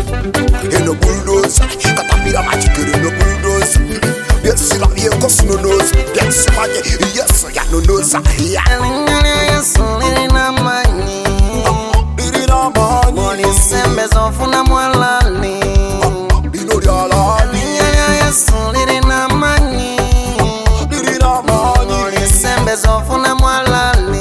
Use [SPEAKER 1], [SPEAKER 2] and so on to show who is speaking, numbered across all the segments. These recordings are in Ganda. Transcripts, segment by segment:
[SPEAKER 1] no bulldozer, Caterpillar magic in no bulldozer. Yes, la vie cause no nose. Yes, magic, yes, ya no nose. Yeah.
[SPEAKER 2] Sembe zofuna mwalani Lirina manyi Sembe zofuna mwalani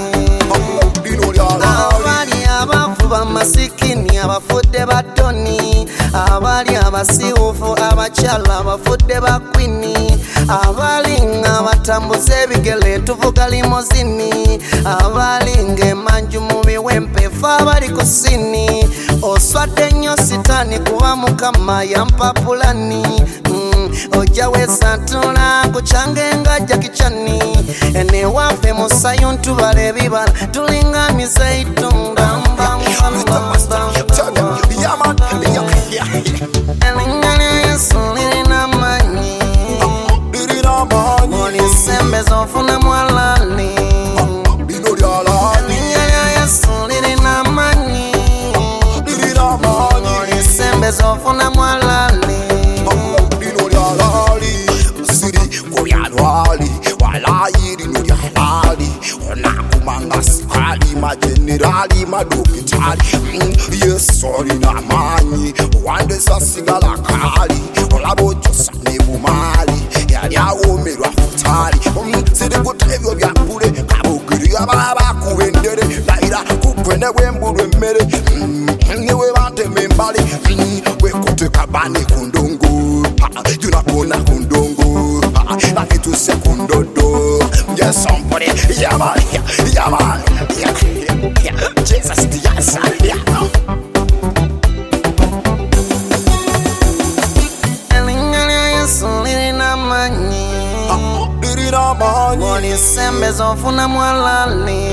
[SPEAKER 2] Abali abafu bamasikini abafudde batoni Abali abasiwufu abachala abafudde bakwini Abali ngabatambuza ebigele tuvuga limozini Abali ngemanju mubi wempefu abali kusini Oswadde nnyo sitani kuba mukama yampapulani Oja wesatula kuchange ngajja kichani Ene wafe musayo ntubale bibala tulinga mizeitunda Lirina manyi Sembe zofuna mwalani Lirina manyi Sembe zofuna mwalani
[SPEAKER 1] Siri koyalwali walayiri no yalali onakumanga sikali majenerali madokitali yes sorry na manyi wande sasigala kali olabojosa nebumali yali awomerwa futali siri kutebyo byakule kabugiri ababa kubendere laira kupene wembulwe mmere niwe banteme mbali wekuteka bani kundungu tunakona kundungu nakitu sekundodo yes somebody yaman Jesus yes
[SPEAKER 2] Lirina manyi Sembe zofuna mwalani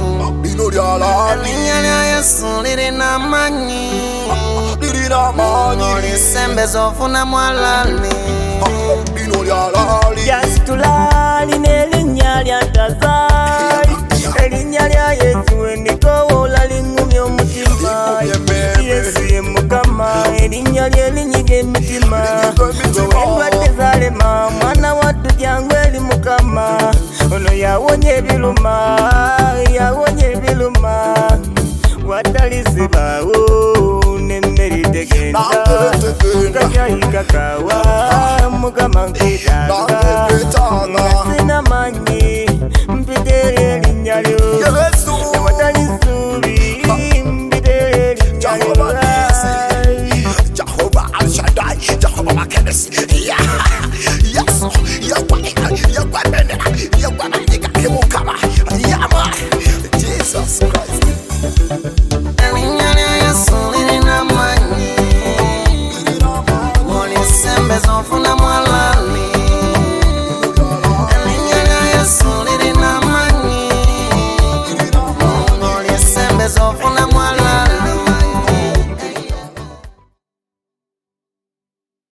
[SPEAKER 2] Lirina manyi Sembe zofuna mwalani
[SPEAKER 3] Yasitulali n'erinnya lya Ntazali Erinnya lya Yesu endikowola lingumya omutima Yesu ye Mukama erinnya lye linyiga emitima Endwadde zalema mwana wattu jangu eri Mukama Ono yawonya ebiluma Watali sibaawo n'emmere tegenda Kajayika kawa